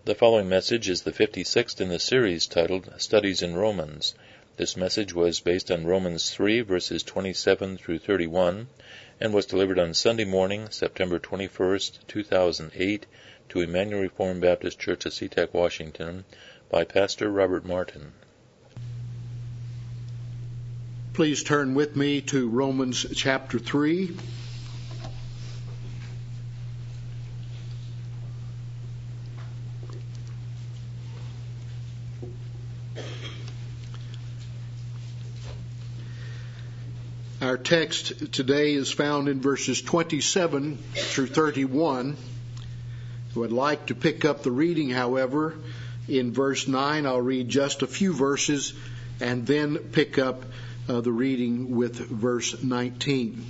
The following message is the 56th in the series titled Studies in Romans. This message was based on Romans 3, verses 27 through 31, and was delivered on Sunday morning, September 21st, 2008, to Emmanuel Reformed Baptist Church of SeaTac, Washington, by Pastor Robert Martin. Please turn with me to Romans chapter 3. Our text today is found in verses 27 through 31. I would like to pick up the reading, however, in verse 9. I'll read just a few verses and then pick up the reading with verse 19.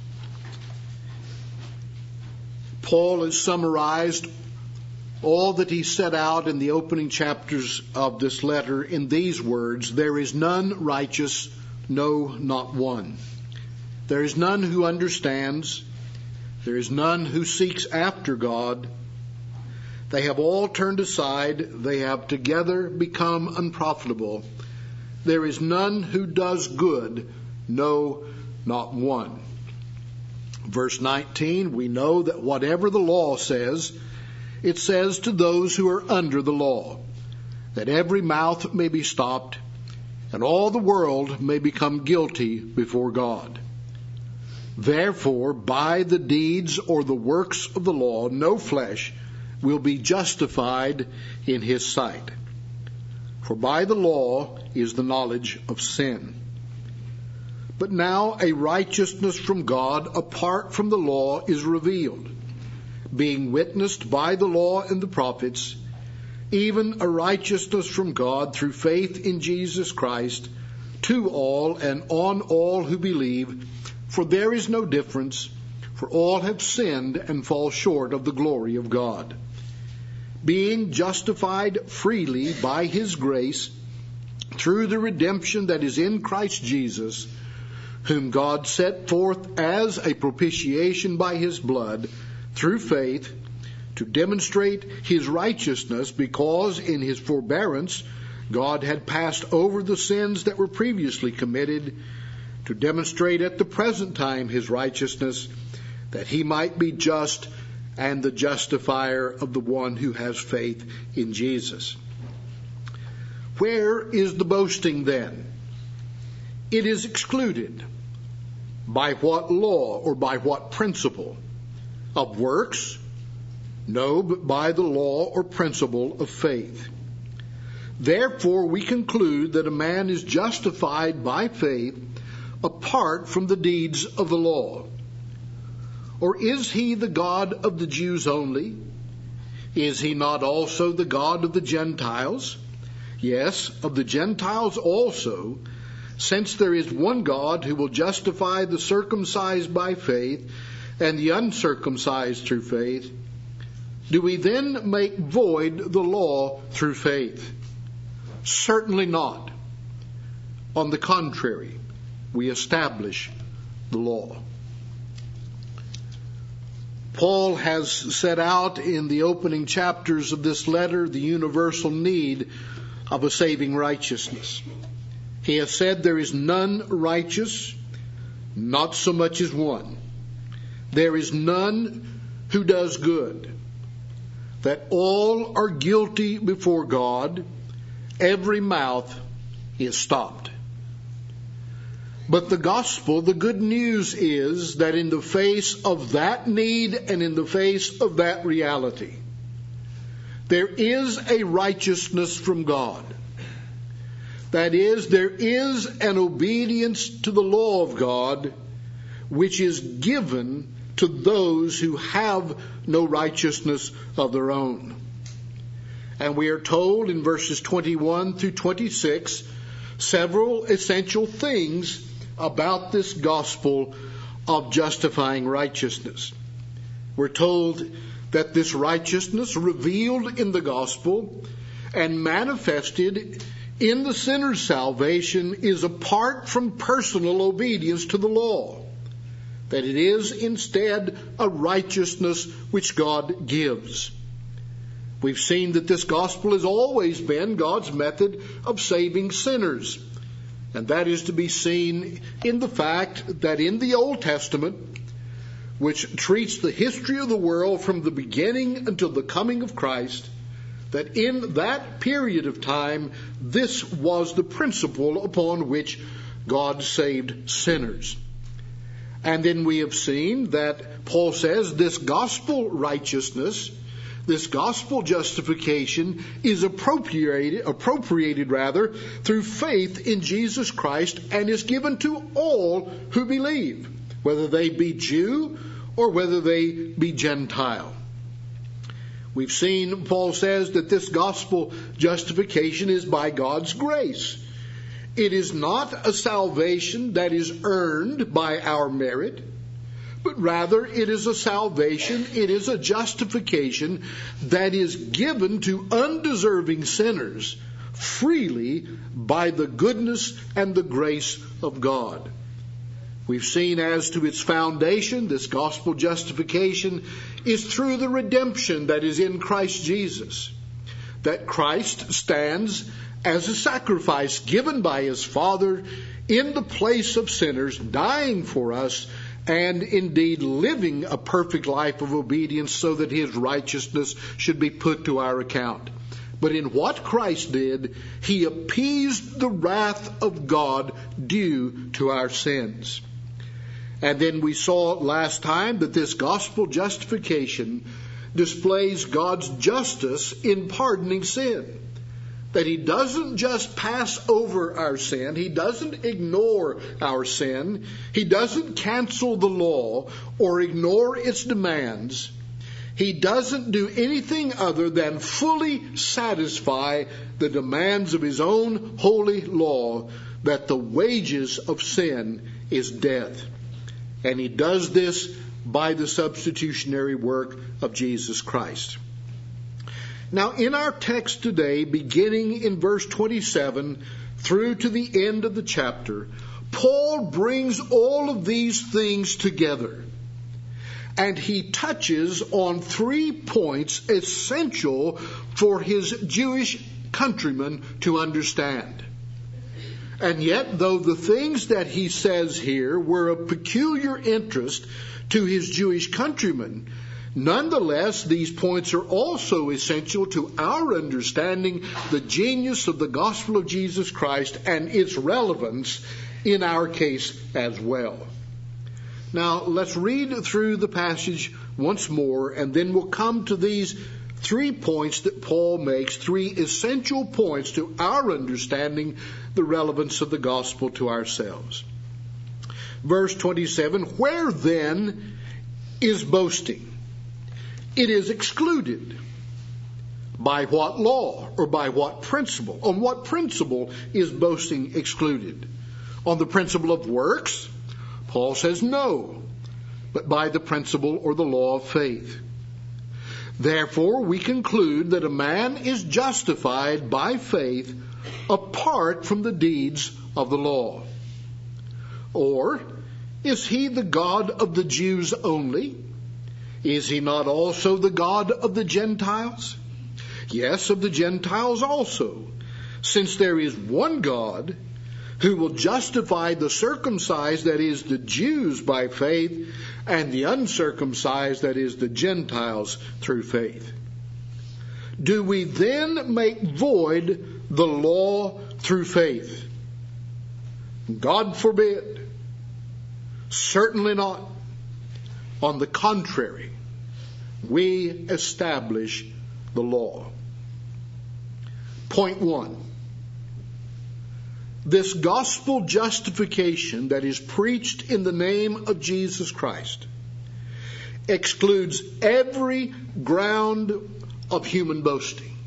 Paul has summarized all that he set out in the opening chapters of this letter in these words: "There is none righteous, no, not one. There is none who understands. There is none who seeks after God. They have all turned aside. They have together become unprofitable. There is none who does good, no, not one." Verse 19, we know that whatever the law says, it says to those who are under the law, that every mouth may be stopped, and all the world may become guilty before God. Therefore, by the deeds or the works of the law, no flesh will be justified in his sight. For by the law is the knowledge of sin. But now a righteousness from God apart from the law is revealed, being witnessed by the law and the prophets, even a righteousness from God through faith in Jesus Christ, to all and on all who believe. For there is no difference, for all have sinned and fall short of the glory of God, being justified freely by his grace through the redemption that is in Christ Jesus, whom God set forth as a propitiation by his blood through faith, to demonstrate his righteousness, because in his forbearance God had passed over the sins that were previously committed, to demonstrate at the present time his righteousness, that he might be just and the justifier of the one who has faith in Jesus. Where is the boasting then? It is excluded. By what law or by what principle? Of works? No, but by the law or principle of faith. Therefore we conclude that a man is justified by faith apart from the deeds of the law. Or is he the God of the Jews only? Is he not also the God of the Gentiles? Yes, of the Gentiles also, since there is one God who will justify the circumcised by faith and the uncircumcised through faith. Do we then make void the law through faith? Certainly not. On the contrary, we establish the law. Paul has set out in the opening chapters of this letter the universal need of a saving righteousness. He has said there is none righteous, not so much as one. There is none who does good. That all are guilty before God. Every mouth is stopped. But the gospel, the good news is that in the face of that need and in the face of that reality, there is a righteousness from God. That is, there is an obedience to the law of God which is given to those who have no righteousness of their own. And we are told in verses 21 through 26 several essential things about this gospel of justifying righteousness. We're told that this righteousness revealed in the gospel and manifested in the sinner's salvation is apart from personal obedience to the law. that it is instead a righteousness which God gives. We've seen that this gospel has always been God's method of saving sinners. And that is to be seen in the fact that in the Old Testament, which treats the history of the world from the beginning until the coming of Christ, that in that period of time, this was the principle upon which God saved sinners. And then we have seen that Paul says this gospel righteousness, this gospel justification is appropriated through faith in Jesus Christ and is given to all who believe, whether they be Jew or whether they be Gentile. We've seen, Paul says, that this gospel justification is by God's grace. It is not a salvation that is earned by our merit, but rather it is a salvation, it is a justification that is given to undeserving sinners freely by the goodness and the grace of God. We've seen as to its foundation, this gospel justification is through the redemption that is in Christ Jesus. That Christ stands as a sacrifice given by his Father in the place of sinners, dying for us, and indeed living a perfect life of obedience so that his righteousness should be put to our account. But in what Christ did, he appeased the wrath of God due to our sins. And then we saw last time that this gospel justification displays God's justice in pardoning sin. That he doesn't just pass over our sin, he doesn't ignore our sin, he doesn't cancel the law or ignore its demands. He doesn't do anything other than fully satisfy the demands of his own holy law, that the wages of sin is death. And he does this by the substitutionary work of Jesus Christ. Now, in our text today, beginning in verse 27 through to the end of the chapter, Paul brings all of these things together. And he touches on 3 points essential for his Jewish countrymen to understand. And yet, though the things that he says here were of peculiar interest to his Jewish countrymen, nonetheless, these points are also essential to our understanding the genius of the gospel of Jesus Christ and its relevance in our case as well. Now, let's read through the passage once more, and then we'll come to these 3 points that Paul makes, 3 essential points to our understanding the relevance of the gospel to ourselves. Verse 27, where then is boasting? It is excluded. By what law or by what principle? On what principle is boasting excluded? On the principle of works? Paul says no, but by the principle or the law of faith. Therefore, we conclude that a man is justified by faith apart from the deeds of the law. Or, is he the God of the Jews only? Is he not also the God of the Gentiles? Yes, of the Gentiles also, since there is one God who will justify the circumcised, that is, the Jews, by faith, and the uncircumcised, that is, the Gentiles, through faith. Do we then make void the law through faith? God forbid. Certainly not. On the contrary, we establish the law. Point 1. This gospel justification that is preached in the name of Jesus Christ excludes every ground of human boasting.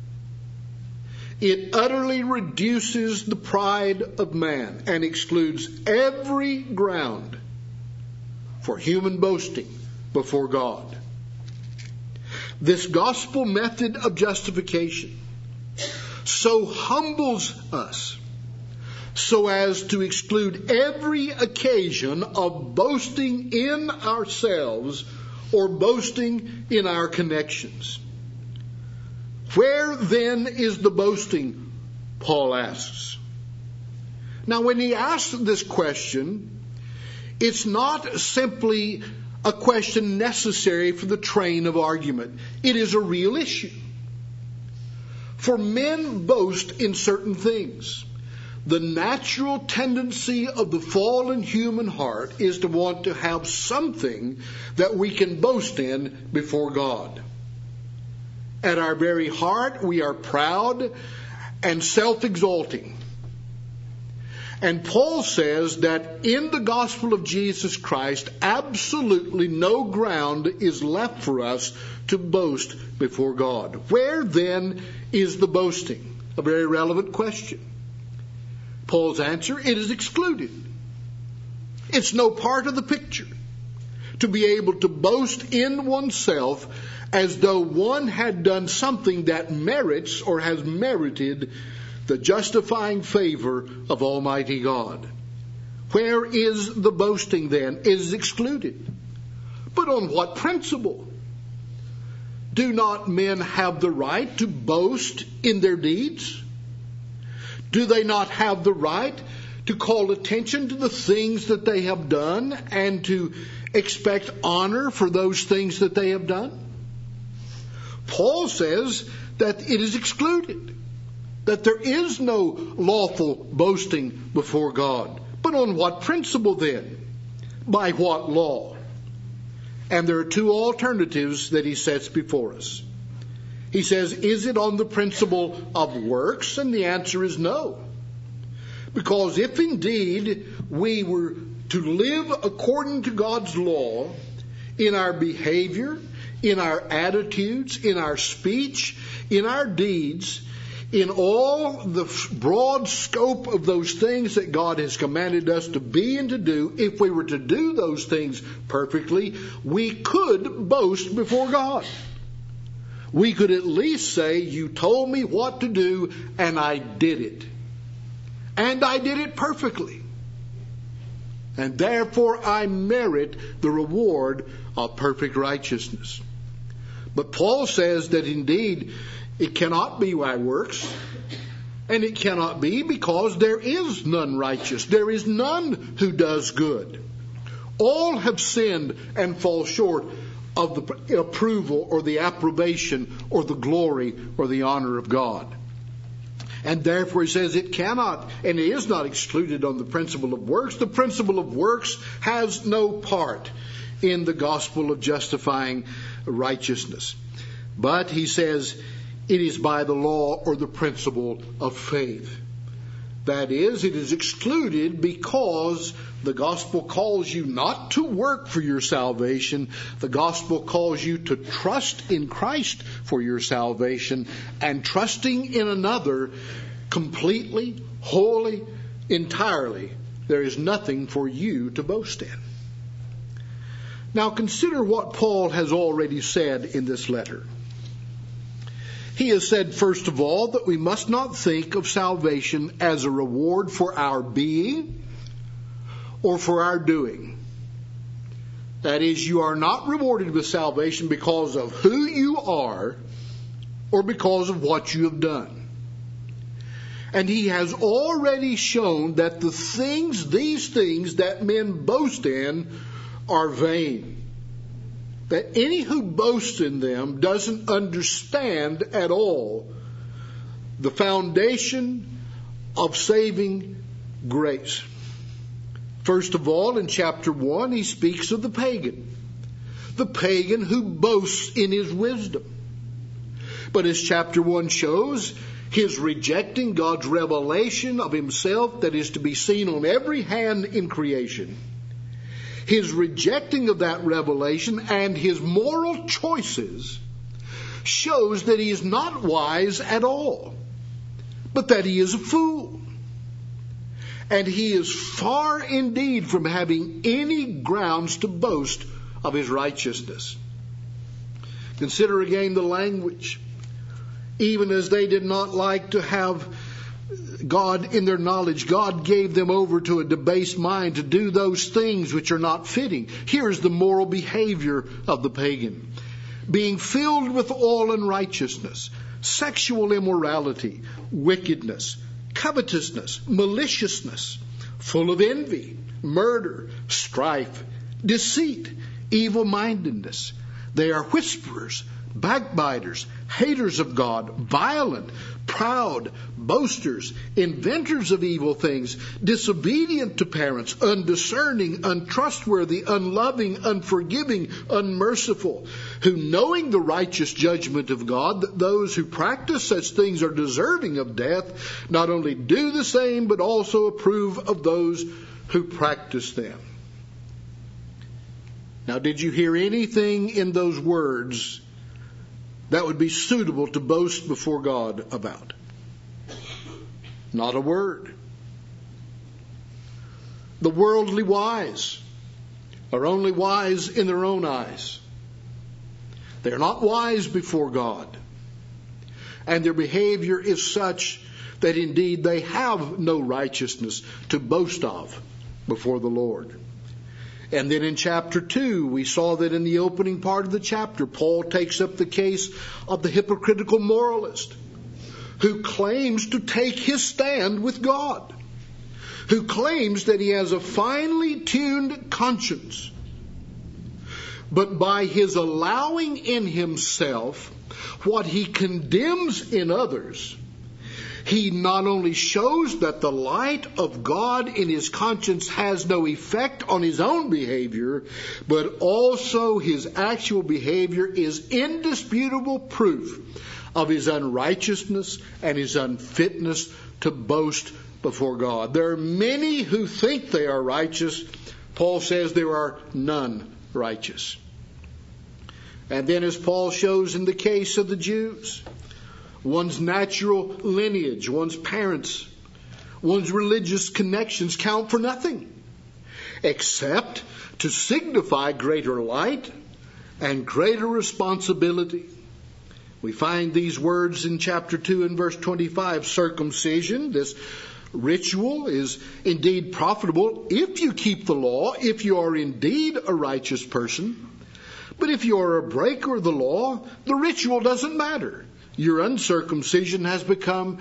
It utterly reduces the pride of man and excludes every ground for human boasting before God. This gospel method of justification so humbles us so as to exclude every occasion of boasting in ourselves or boasting in our connections. Where then is the boasting? Paul asks. Now, when he asks this question, it's not simply a question necessary for the train of argument. It is a real issue. For men boast in certain things. The natural tendency of the fallen human heart is to want to have something that we can boast in before God. At our very heart, we are proud and self-exalting. And Paul says that in the gospel of Jesus Christ, absolutely no ground is left for us to boast before God. Where then is the boasting? A very relevant question. Paul's answer, it is excluded. It's no part of the picture to be able to boast in oneself as though one had done something that merits or has merited the justifying favor of Almighty God. Where is the boasting then? It is excluded. But on what principle? Do not men have the right to boast in their deeds? Do they not have the right to call attention to the things that they have done and to expect honor for those things that they have done? Paul says that it is excluded, that there is no lawful boasting before God. But on what principle then? By what law? And there are two alternatives that he sets before us. He says, is it on the principle of works? And the answer is no. Because if indeed we were to live according to God's law in our behavior, in our attitudes, in our speech, in our deeds, in all the broad scope of those things that God has commanded us to be and to do, if we were to do those things perfectly, we could boast before God. We could at least say, you told me what to do, and I did it. And I did it perfectly. And therefore I merit the reward of perfect righteousness. But Paul says that indeed it cannot be by works, and it cannot be because there is none righteous. There is none who does good. All have sinned and fall short of the approval or the approbation or the glory or the honor of God. And therefore he says it cannot, and it is not excluded on the principle of works. The principle of works has no part in the gospel of justifying righteousness. But he says it is by the law or the principle of faith. That is, it is excluded because the gospel calls you not to work for your salvation. The gospel calls you to trust in Christ for your salvation, and trusting in another completely, wholly, entirely, there is nothing for you to boast in. Now consider what Paul has already said in this letter. He has said, first of all, that we must not think of salvation as a reward for our being or for our doing. That is, you are not rewarded with salvation because of who you are or because of what you have done. And he has already shown that these things that men boast in are vain. That any who boasts in them doesn't understand at all the foundation of saving grace. First of all, in chapter 1, he speaks of the pagan who boasts in his wisdom. But as chapter 1 shows, his rejecting God's revelation of himself that is to be seen on every hand in creation, his rejecting of that revelation and his moral choices shows that he is not wise at all, but that he is a fool. And he is far indeed from having any grounds to boast of his righteousness. Consider again the language. Even as they did not like to have God in their knowledge, God gave them over to a debased mind to do those things which are not fitting. Here's the moral behavior of the pagan. Being filled with all unrighteousness, sexual immorality, wickedness, covetousness, maliciousness, full of envy, murder, strife, deceit, evil-mindedness. They are whisperers, backbiters, haters of God, violent, proud, boasters, inventors of evil things, disobedient to parents, undiscerning, untrustworthy, unloving, unforgiving, unmerciful, who, knowing the righteous judgment of God, that those who practice such things are deserving of death, not only do the same, but also approve of those who practice them. Now, did you hear anything in those words that would be suitable to boast before God about? Not a word. The worldly wise are only wise in their own eyes. They're not wise before God. And their behavior is such that indeed they have no righteousness to boast of before the Lord. And then in chapter 2, we saw that in the opening part of the chapter, Paul takes up the case of the hypocritical moralist who claims to take his stand with God, who claims that he has a finely tuned conscience. But by his allowing in himself what he condemns in others, he not only shows that the light of God in his conscience has no effect on his own behavior, but also his actual behavior is indisputable proof of his unrighteousness and his unfitness to boast before God. There are many who think they are righteous. Paul says there are none righteous. And then, as Paul shows in the case of the Jews, one's natural lineage, one's parents, one's religious connections count for nothing except to signify greater light and greater responsibility. We find these words in chapter 2 and verse 25. Circumcision, this ritual, is indeed profitable if you keep the law, if you are indeed a righteous person. But if you are a breaker of the law, the ritual doesn't matter. Your circumcision has become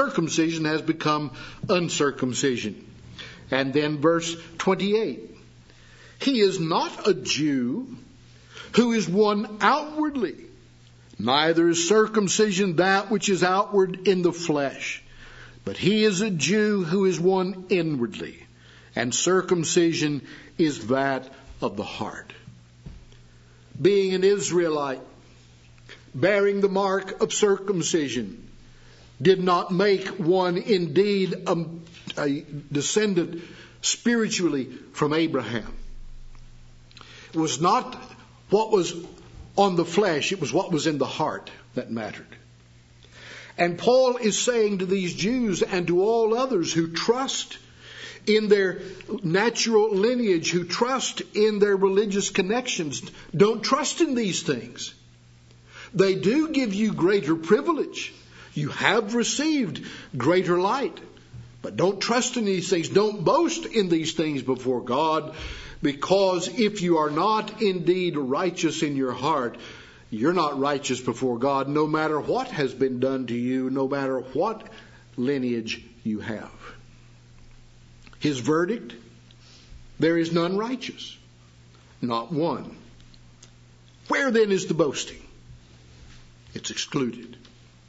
uncircumcision. And then verse 28. He is not a Jew who is one outwardly, neither is circumcision that which is outward in the flesh, but he is a Jew who is one inwardly, and circumcision is that of the heart. Being an Israelite, bearing the mark of circumcision, did not make one indeed a descendant spiritually from Abraham. It was not what was on the flesh, it was what was in the heart that mattered. And Paul is saying to these Jews and to all others who trust in their natural lineage, who trust in their religious connections, don't trust in these things. They do give you greater privilege. You have received greater light. But don't trust in these things. Don't boast in these things before God, because if you are not indeed righteous in your heart, you're not righteous before God, no matter what has been done to you, no matter what lineage you have. His verdict, there is none righteous, not one. Where then is the boasting? It's excluded.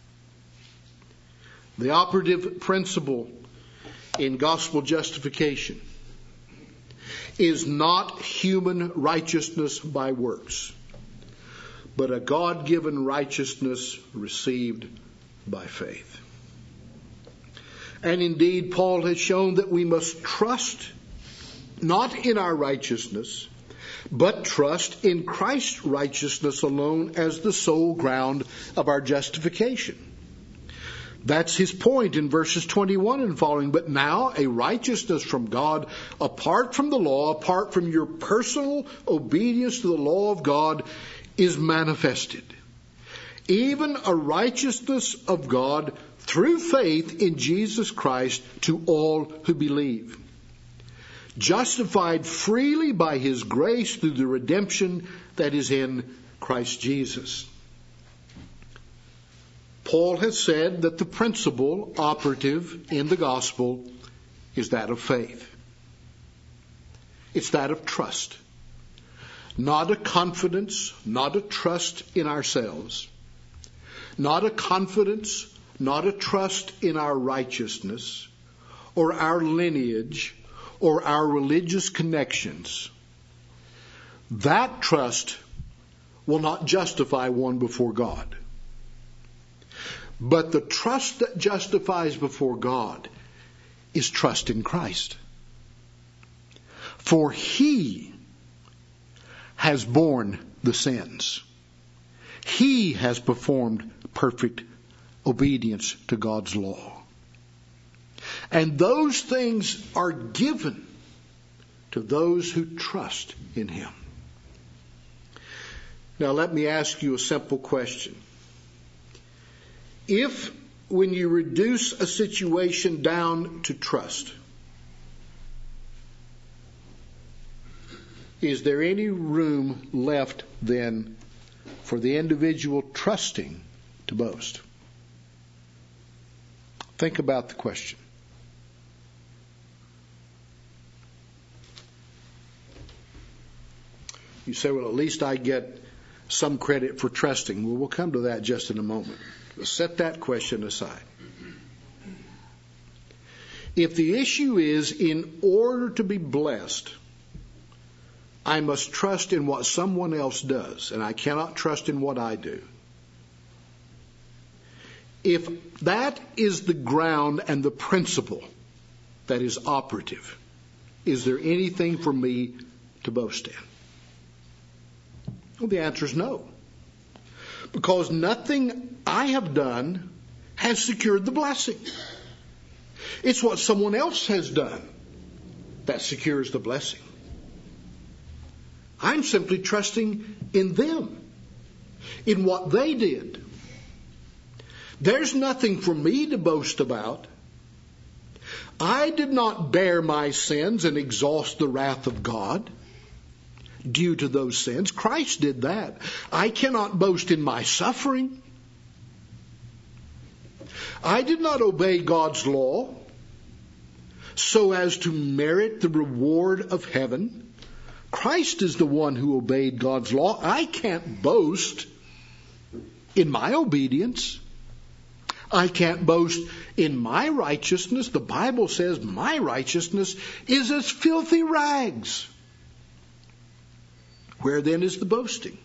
The operative principle in gospel justification is not human righteousness by works, but a God-given righteousness received by faith. And indeed, Paul has shown that we must trust not in our righteousness, but trust in Christ's righteousness alone as the sole ground of our justification. That's his point in verses 21 and following. But now a righteousness from God apart from the law, apart from your personal obedience to the law of God, is manifested. Even a righteousness of God through faith in Jesus Christ to all who believe. Justified freely by his grace through the redemption that is in Christ Jesus. Paul has said that the principle operative in the gospel is that of faith. It's that of trust. Not a confidence, not a trust in ourselves. Not a confidence, not a trust in our righteousness or our lineage or our religious connections. That trust will not justify one before God. But the trust that justifies before God is trust in Christ. For He has borne the sins. He has performed perfect obedience to God's law. And those things are given to those who trust in Him. Now let me ask you a simple question. If, when you reduce a situation down to trust, is there any room left then for the individual trusting to boast? Think about the question. You say, well, at least I get some credit for trusting. Well, we'll come to that just in a moment. Let's set that question aside. If the issue is, in order to be blessed, I must trust in what someone else does, and I cannot trust in what I do. If that is the ground and the principle that is operative, is there anything for me to boast in? Well, the answer is no. Because nothing I have done has secured the blessing. It's what someone else has done that secures the blessing. I'm simply trusting in them, in what they did. There's nothing for me to boast about. I did not bear my sins and exhaust the wrath of God due to those sins. Christ did that. I cannot boast in my suffering. I did not obey God's law so as to merit the reward of heaven. Christ is the one who obeyed God's law. I can't boast in my obedience. I can't boast in my righteousness. The Bible says my righteousness is as filthy rags. Where then is the boasting?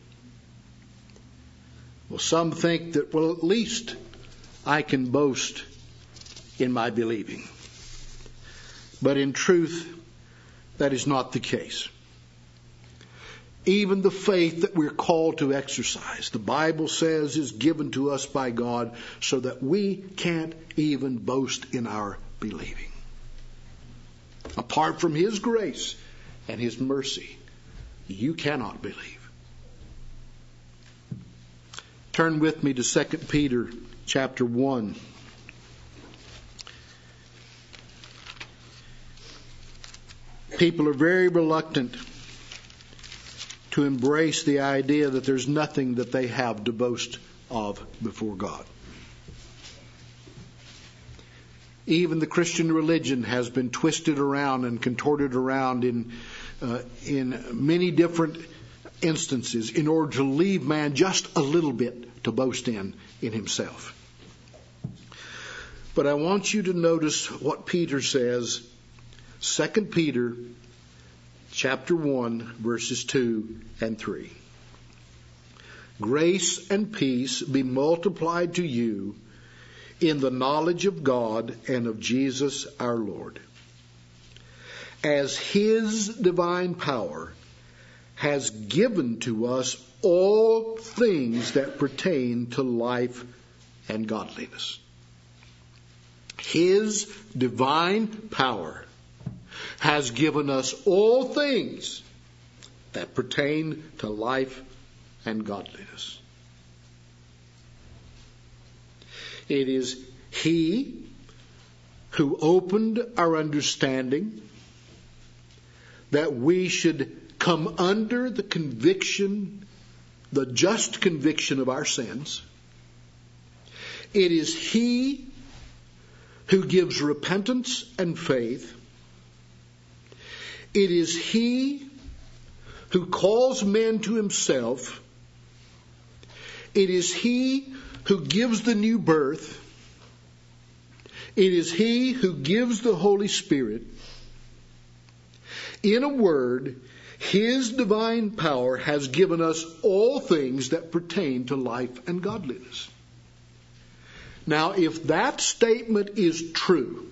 Well, some think that, well, at least I can boast in my believing. But in truth, that is not the case. Even the faith that we're called to exercise, the Bible says, is given to us by God so that we can't even boast in our believing. Apart from His grace and His mercy, you cannot believe. Turn with me to 2 Peter chapter 1. People are very reluctant to embrace the idea that there's nothing that they have to boast of before God. Even the Christian religion has been twisted around and contorted around in many different instances in order to leave man just a little bit to boast in himself. But I want you to notice what Peter says, 2 Peter chapter 1, verses 2 and 3. Grace and peace be multiplied to you in the knowledge of God and of Jesus our Lord, as His divine power has given to us all things that pertain to life and godliness. His divine power has given us all things that pertain to life and godliness. It is He who opened our understanding that we should come under the conviction, the just conviction of our sins. It is He who gives repentance and faith. It is He who calls men to Himself. It is He who gives the new birth. It is He who gives the Holy Spirit. In a word, His divine power has given us all things that pertain to life and godliness. Now, if that statement is true,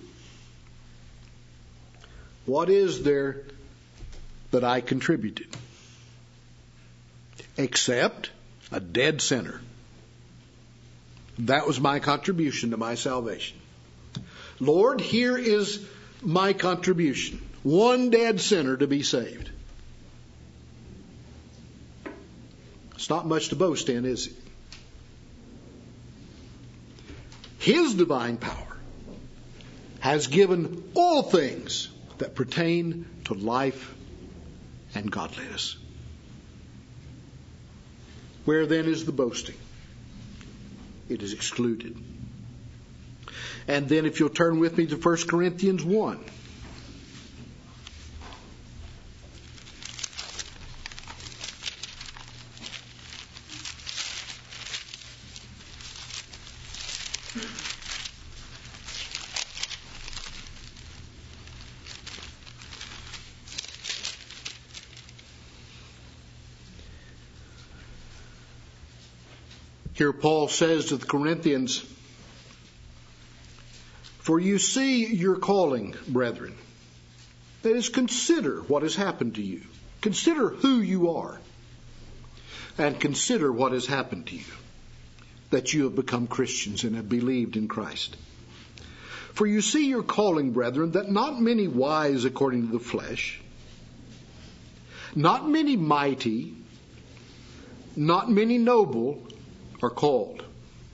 what is there that I contributed? Except a dead sinner. That was my contribution to my salvation. Lord, here is my contribution. One dead sinner to be saved. It's not much to boast in, is it? His divine power has given all things that pertain to life and godliness. Where then is the boasting? It is excluded. And then if you'll turn with me to 1 Corinthians 1. Here Paul says to the Corinthians, "For you see your calling, brethren." That is, consider what has happened to you. Consider who you are. And consider what has happened to you, that you have become Christians and have believed in Christ. "For you see your calling, brethren, that not many wise according to the flesh, not many mighty, not many noble are called."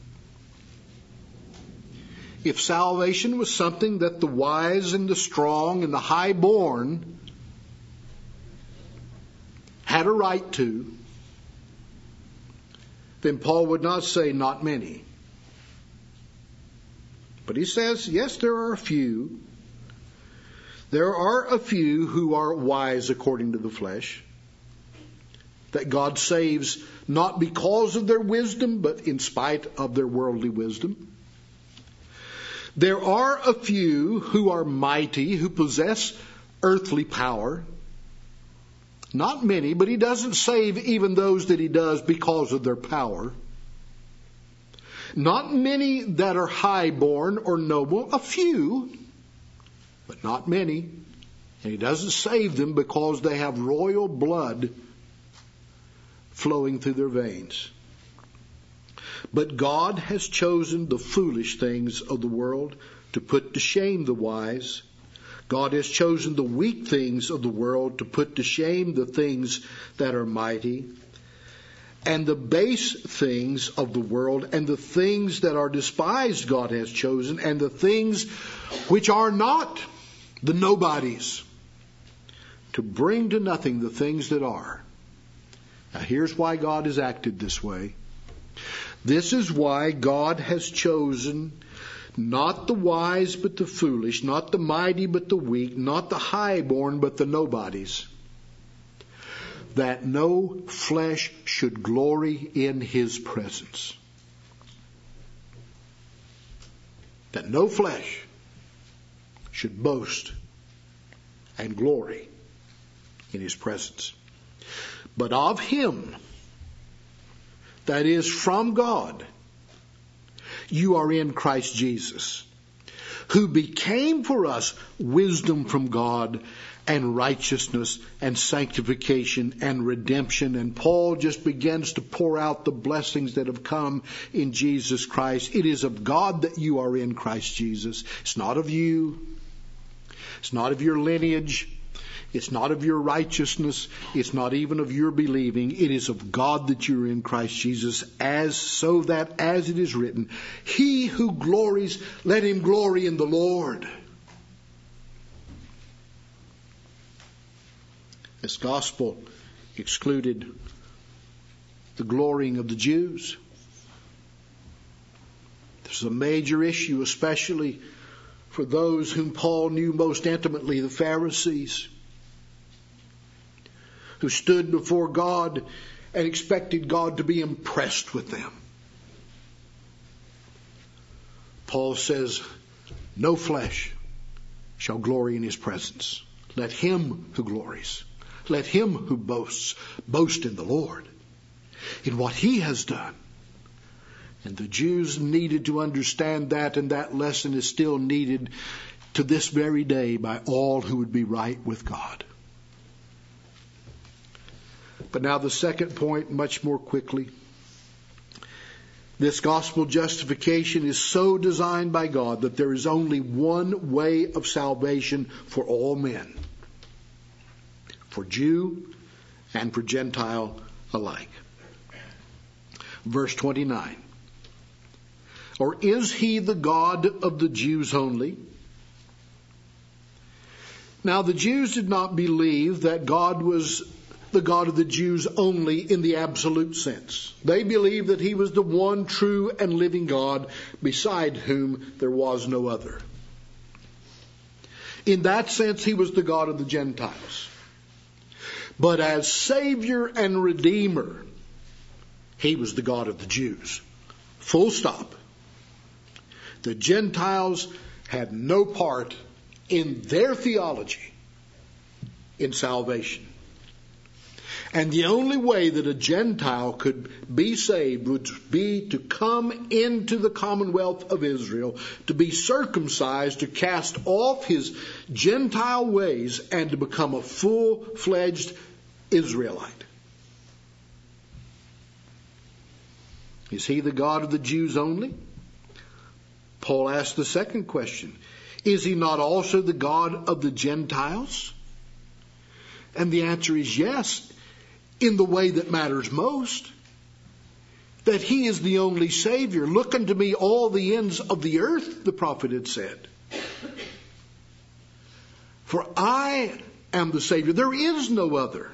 If salvation was something that the wise and the strong and the high-born had a right to, then Paul would not say not many. But he says, yes, there are a few. There are a few who are wise according to the flesh, that God saves not because of their wisdom, but in spite of their worldly wisdom. There are a few who are mighty, who possess earthly power. Not many, but he doesn't save even those that he does because of their power. Not many that are high-born or noble, a few, but not many. And he doesn't save them because they have royal blood flowing through their veins. But God has chosen the foolish things of the world to put to shame the wise. God has chosen the weak things of the world to put to shame the things that are mighty. And the base things of the world and the things that are despised God has chosen, and the things which are not, the nobodies, to bring to nothing the things that are. Now here's why God has acted this way. This is why God has chosen not the wise but the foolish, not the mighty but the weak, not the highborn but the nobodies, that no flesh should glory in His presence. That no flesh should boast and glory in His presence. But of Him, that is from God, you are in Christ Jesus, who became for us wisdom from God and righteousness and sanctification and redemption. And Paul just begins to pour out the blessings that have come in Jesus Christ. It is of God that you are in Christ Jesus. It's not of you. It's not of your lineage. It's not of your righteousness. It's not even of your believing. It is of God that you are in Christ Jesus, so that as it is written, he who glories, let him glory in the Lord. This gospel excluded the glorying of the Jews. This is a major issue, especially for those whom Paul knew most intimately, the Pharisees, who stood before God and expected God to be impressed with them. Paul says, no flesh shall glory in his presence. Let him who glories, let him who boasts, boast in the Lord, in what he has done. And the Jews needed to understand that, and that lesson is still needed to this very day by all who would be right with God. But now the second point, much more quickly. This gospel justification is so designed by God that there is only one way of salvation for all men, for Jew and for Gentile alike. Verse 29. Or is he the God of the Jews only? Now the Jews did not believe that God was the God of the Jews only in the absolute sense. They believed that he was the one true and living God beside whom there was no other. In that sense, he was the God of the Gentiles. But as Savior and Redeemer, he was the God of the Jews. Full stop. The Gentiles had no part in their theology in salvation. And the only way that a Gentile could be saved would be to come into the commonwealth of Israel, to be circumcised, to cast off his Gentile ways, and to become a full-fledged Israelite. Is he the God of the Jews only? Paul asked the second question. Is he not also the God of the Gentiles? And the answer is yes, in the way that matters most. That he is the only Savior. Look unto me all the ends of the earth, the prophet had said. For I am the Savior. There is no other.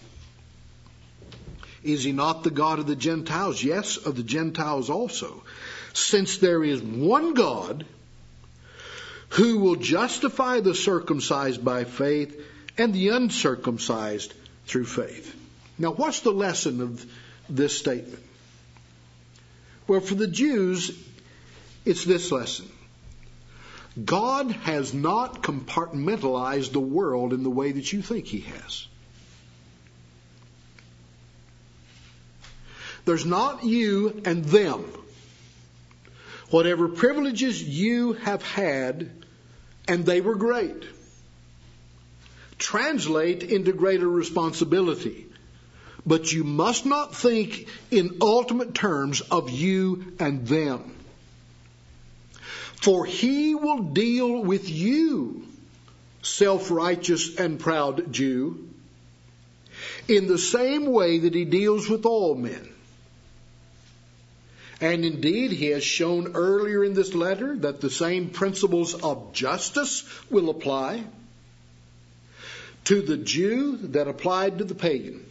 Is he not the God of the Gentiles? Yes, of the Gentiles also. Since there is one God who will justify the circumcised by faith and the uncircumcised through faith. Now, what's the lesson of this statement? Well, for the Jews, it's this lesson. God has not compartmentalized the world in the way that you think he has. There's not you and them. Whatever privileges you have had, and they were great, translate into greater responsibility. But you must not think in ultimate terms of you and them. For he will deal with you, self-righteous and proud Jew, in the same way that he deals with all men. And indeed, he has shown earlier in this letter that the same principles of justice will apply to the Jew that applied to the pagan.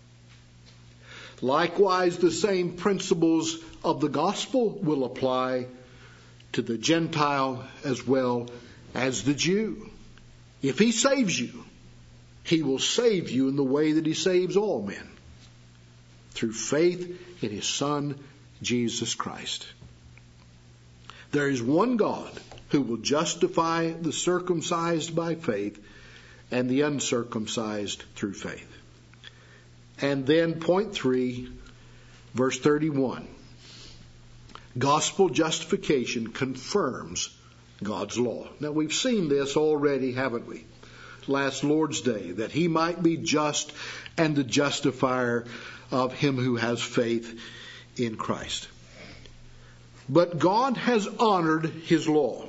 Likewise, the same principles of the gospel will apply to the Gentile as well as the Jew. If he saves you, he will save you in the way that he saves all men, through faith in his Son, Jesus Christ. There is one God who will justify the circumcised by faith and the uncircumcised through faith. And then point 3, verse 31. Gospel justification confirms God's law. Now we've seen this already, haven't we? Last Lord's Day, that he might be just and the justifier of him who has faith in Christ. But God has honored his law.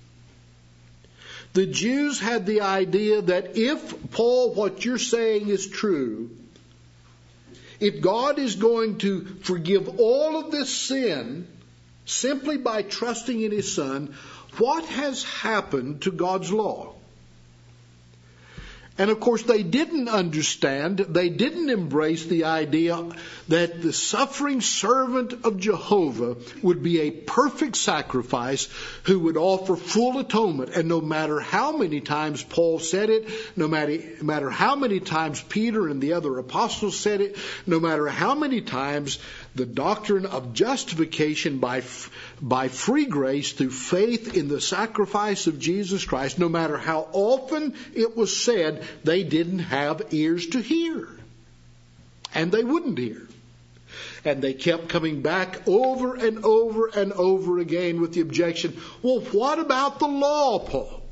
The Jews had the idea that if, Paul, what you're saying is true, if God is going to forgive all of this sin simply by trusting in his Son, what has happened to God's law? And of course, they didn't understand, they didn't embrace the idea that the suffering servant of Jehovah would be a perfect sacrifice who would offer full atonement. And no matter how many times Paul said it, no matter how many times Peter and the other apostles said it, no matter how many times the doctrine of justification by free grace through faith in the sacrifice of Jesus Christ, no matter how often it was said, they didn't have ears to hear. And they wouldn't hear. And they kept coming back over and over and over again with the objection, well, what about the law, Paul?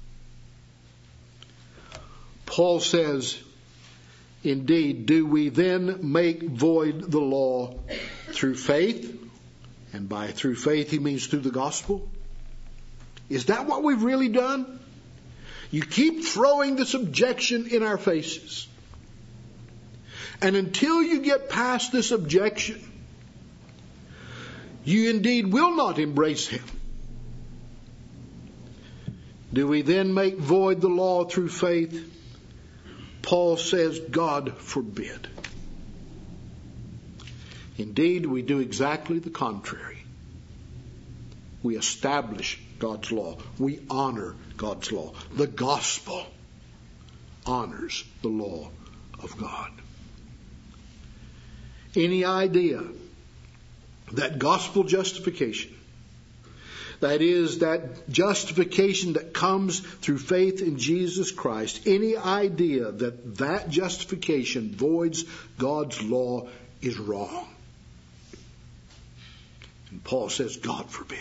Paul says, indeed, do we then make void the law through faith? And by through faith, he means through the gospel. Is that what we've really done? You keep throwing this objection in our faces. And until you get past this objection, you indeed will not embrace him. Do we then make void the law through faith? Paul says, God forbid. Indeed, we do exactly the contrary. We establish God's law. We honor God's law. The gospel honors the law of God. Any idea that gospel justification, that is, that justification that comes through faith in Jesus Christ, any idea that that justification voids God's law is wrong. And Paul says, God forbid.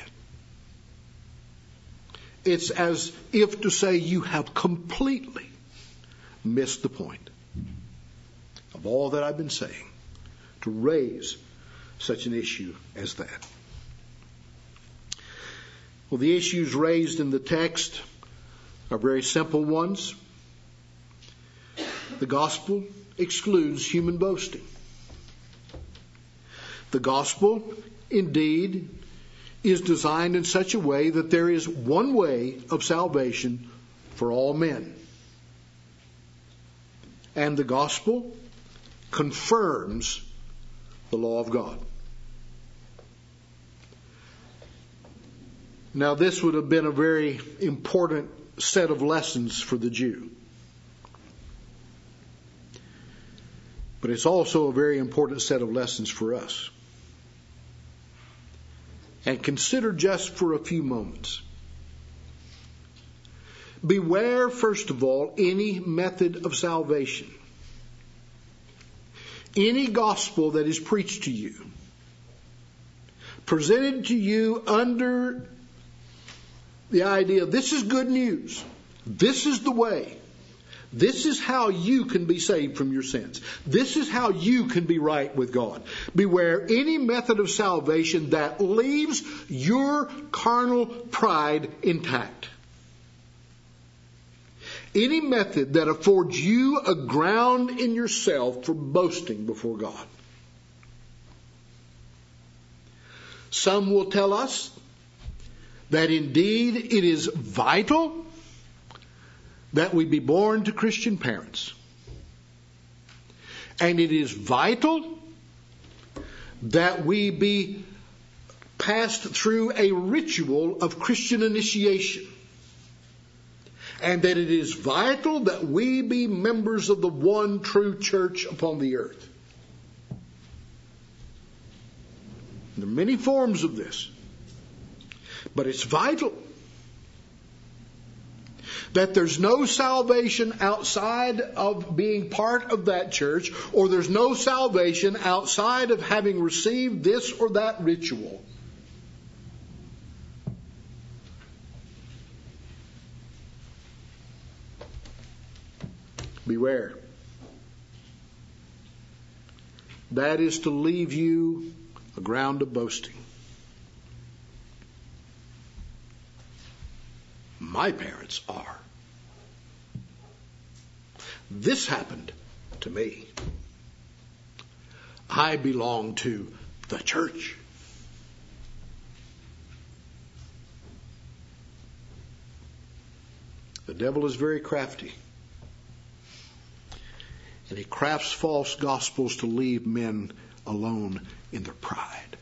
It's as if to say you have completely missed the point of all that I've been saying to raise such an issue as that. Well, the issues raised in the text are very simple ones. The gospel excludes human boasting. The gospel, indeed, is designed in such a way that there is one way of salvation for all men. And the gospel confirms the law of God. Now, this would have been a very important set of lessons for the Jew. But it's also a very important set of lessons for us. And consider just for a few moments. Beware, first of all, any method of salvation. Any gospel that is preached to you, presented to you under the idea, this is good news. This is the way. This is how you can be saved from your sins. This is how you can be right with God. Beware any method of salvation that leaves your carnal pride intact. Any method that affords you a ground in yourself for boasting before God. Some will tell us that indeed it is vital that we be born to Christian parents. And it is vital that we be passed through a ritual of Christian initiation. And that it is vital that we be members of the one true church upon the earth. There are many forms of this. But it's vital that there's no salvation outside of being part of that church, or there's no salvation outside of having received this or that ritual. Beware. That is to leave you a ground of boasting. My parents are. This happened to me. I belong to the church. The devil is very crafty. And he crafts false gospels to leave men alone in their pride.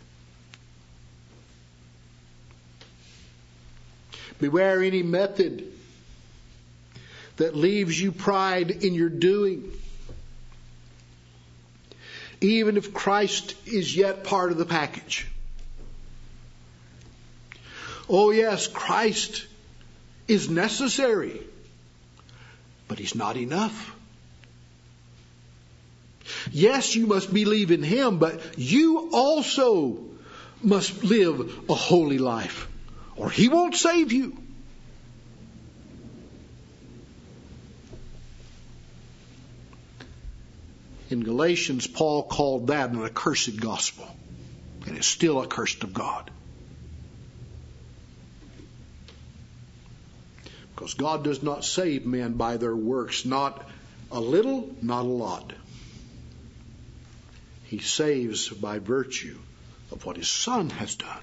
Beware any method that leaves you pride in your doing, even if Christ is yet part of the package. Oh yes, Christ is necessary, but He's not enough. Yes, you must believe in Him, but you also must live a holy life, or He won't save you. In Galatians, Paul called that an accursed gospel, and it's still accursed of God. Because God does not save men by their works, not a little, not a lot. He saves by virtue of what His Son has done.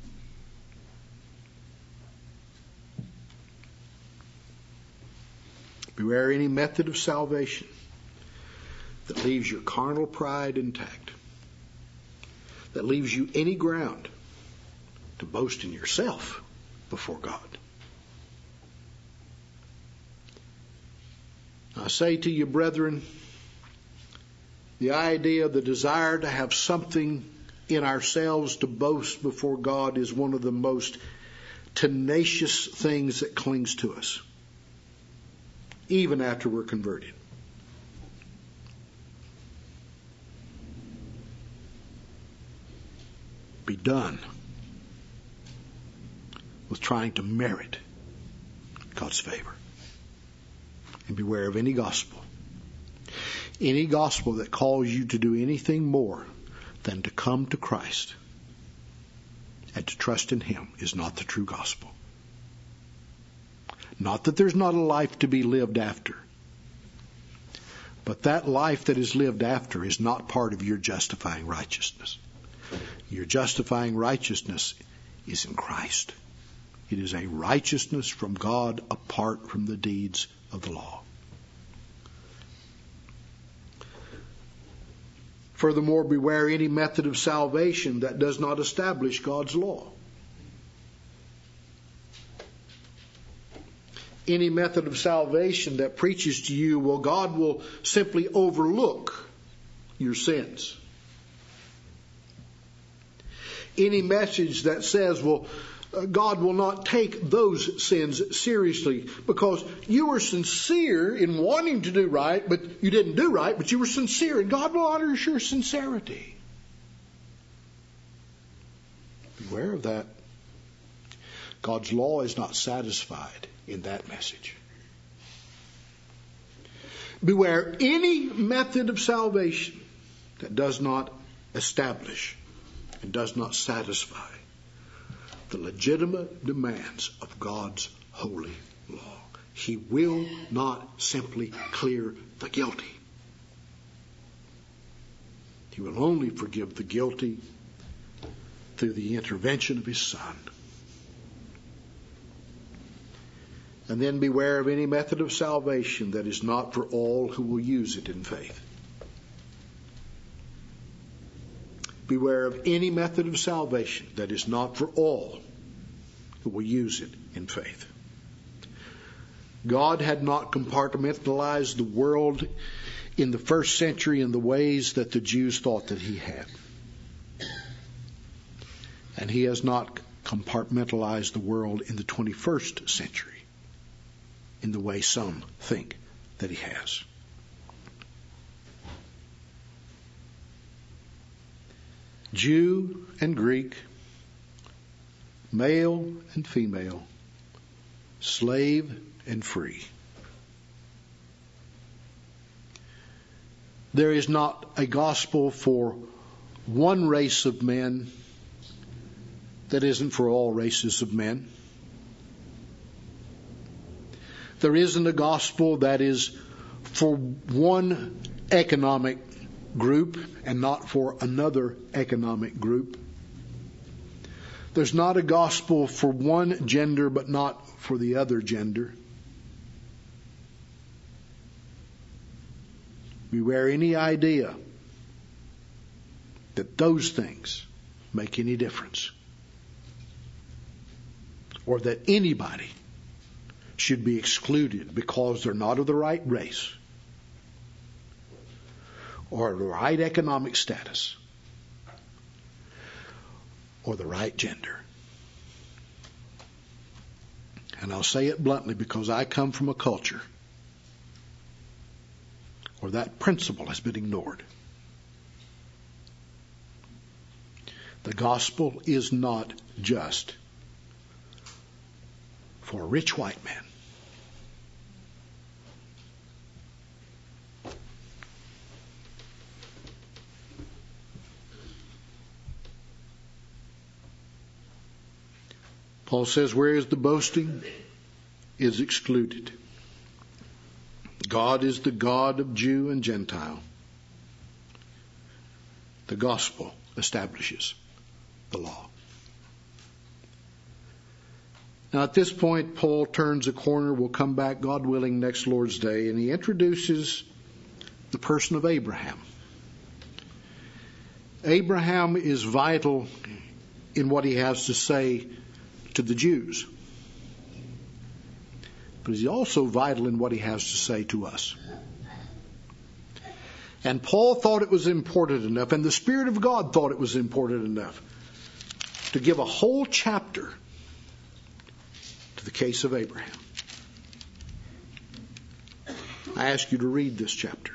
Beware any method of salvation that leaves your carnal pride intact, that leaves you any ground to boast in yourself before God. I say to you, brethren, the idea, the desire to have something in ourselves to boast before God is one of the most tenacious things that clings to us, even after we're converted. Be done with trying to merit God's favor. And beware of any gospel that calls you to do anything more than to come to Christ and to trust in Him is not the true gospel. Not that there's not a life to be lived after, but that life that is lived after is not part of your justifying righteousness. Your justifying righteousness is in Christ. It is a righteousness from God apart from the deeds of the law. Furthermore, beware any method of salvation that does not establish God's law. Any method of salvation that preaches to you, well, God will simply overlook your sins. Any message that says, well, God will not take those sins seriously because you were sincere in wanting to do right, but you didn't do right, but you were sincere, and God will honor your sincerity. Beware of that. God's law is not satisfied in that message. Beware any method of salvation that does not establish and does not satisfy the legitimate demands of God's holy law. He will not simply clear the guilty. He will only forgive the guilty through the intervention of His Son. And then beware of any method of salvation that is not for all who will use it in faith. Beware of any method of salvation that is not for all who will use it in faith. God had not compartmentalized the world in the first century in the ways that the Jews thought that He had. And He has not compartmentalized the world in the 21st century in the way some think that He has. Jew and Greek, male and female, slave and free. There is not a gospel for one race of men that isn't for all races of men. There isn't a gospel that is for one economic group and not for another economic group. There's not a gospel for one gender but not for the other gender. Beware any idea that those things make any difference, or that anybody should be excluded because they're not of the right race or the right economic status or the right gender. And I'll say it bluntly because I come from a culture where that principle has been ignored. The gospel is not just for a rich white man. Paul says, where is the boasting? Is excluded. God is the God of Jew and Gentile. The gospel establishes the law. Now at this point, Paul turns a corner. We'll come back, God willing, next Lord's Day, and he introduces the person of Abraham. Abraham is vital in what he has to say to the Jews, but he's also vital in what he has to say to us. And Paul thought it was important enough, and the Spirit of God thought it was important enough, to give a whole chapter to the case of Abraham. I ask you to read this chapter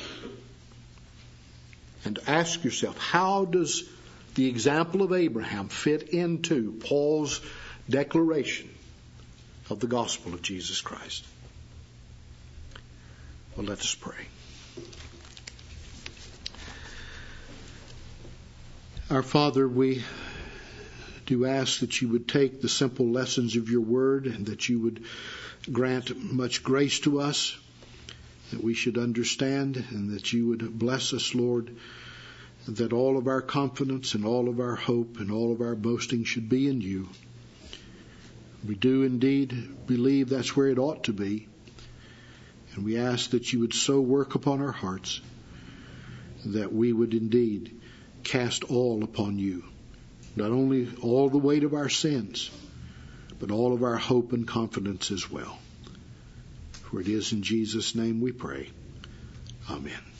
and ask yourself, how does the example of Abraham fit into Paul's declaration of the gospel of Jesus Christ? Well, let us pray. Our Father, we do ask that you would take the simple lessons of your word and that you would grant much grace to us, that we should understand, and that you would bless us, Lord, that all of our confidence and all of our hope and all of our boasting should be in you. We do indeed believe that's where it ought to be. And we ask that you would so work upon our hearts that we would indeed cast all upon you. Not only all the weight of our sins, but all of our hope and confidence as well. For it is in Jesus' name we pray. Amen.